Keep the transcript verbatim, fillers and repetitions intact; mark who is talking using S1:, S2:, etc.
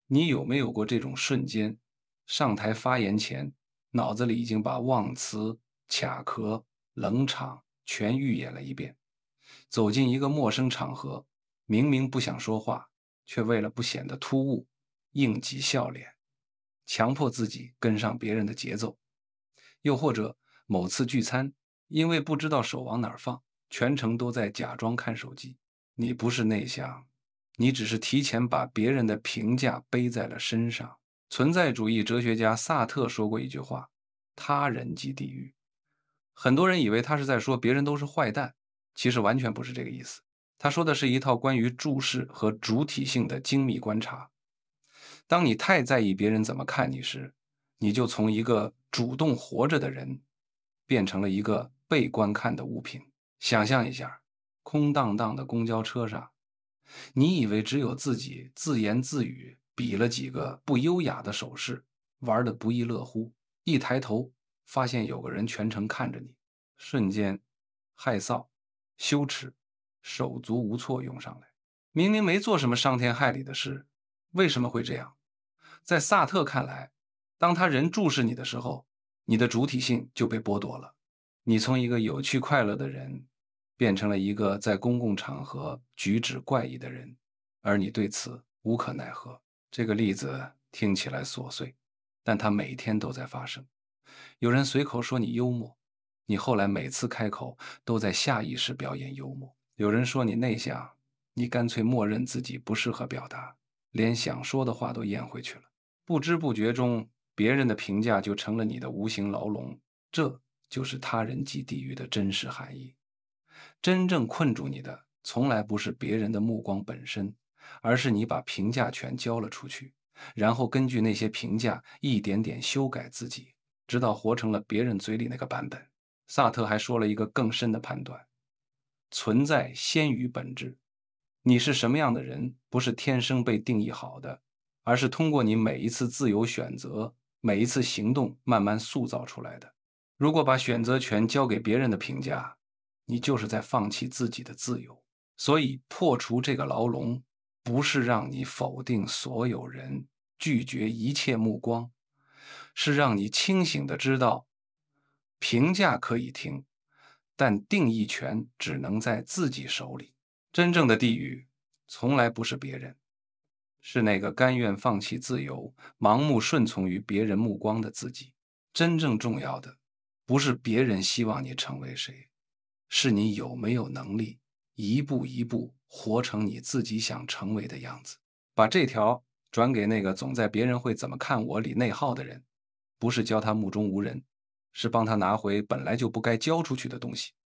S1: 你有没有过这种瞬间，上台发言前，脑子里已经把忘词、卡壳、冷场全预演了一遍？走进一个陌生场合，明明不想说话，却为了不显得突兀，应急笑脸，强迫自己跟上别人的节奏。又或者某次聚餐，因为不知道手往哪儿放，全程都在假装看手机。你不是内向，你只是提前把别人的评价背在了身上。存在主义哲学家萨特说过一句话：他人即地狱。很多人以为他是在说别人都是坏蛋，其实完全不是这个意思。他说的是一套关于注视和主体性的精密观察。当你太在意别人怎么看你时，你就从一个主动活着的人变成了一个被观看的物品。想象一下，空荡荡的公交车上，你以为只有自己自言自语，比了几个不优雅的手势，玩得不亦乐乎。一抬头，发现有个人全程看着你，瞬间害臊、羞耻、手足无措涌上来。明明没做什么伤天害理的事，为什么会这样？在萨特看来，当他人注视你的时候，你的主体性就被剥夺了。你从一个有趣快乐的人，变成了一个在公共场合举止怪异的人，而你对此无可奈何。这个例子听起来琐碎，但它每天都在发生。有人随口说你幽默，你后来每次开口都在下意识表演幽默。有人说你内向，你干脆默认自己不适合表达，连想说的话都咽回去了。不知不觉中，别人的评价就成了你的无形牢笼，这就是他人即地狱的真实含义。真正困住你的，从来不是别人的目光本身，而是你把评价权交了出去，然后根据那些评价一点点修改自己，直到活成了别人嘴里那个版本。萨特还说了一个更深的判断：存在先于本质。你是什么样的人，不是天生被定义好的，而是通过你每一次自由选择、每一次行动慢慢塑造出来的。如果把选择权交给别人的评价，你就是在放弃自己的自由。所以，破除这个牢笼，不是让你否定所有人，拒绝一切目光，是让你清醒的知道，评价可以听，但定义权只能在自己手里。真正的地狱，从来不是别人，是那个甘愿放弃自由、盲目顺从于别人目光的自己。真正重要的，不是别人希望你成为谁，是你有没有能力一步一步活成你自己想成为的样子。把这条转给那个总在别人会怎么看我里内耗的人，不是教他目中无人，是帮他拿回本来就不该交出去的东西。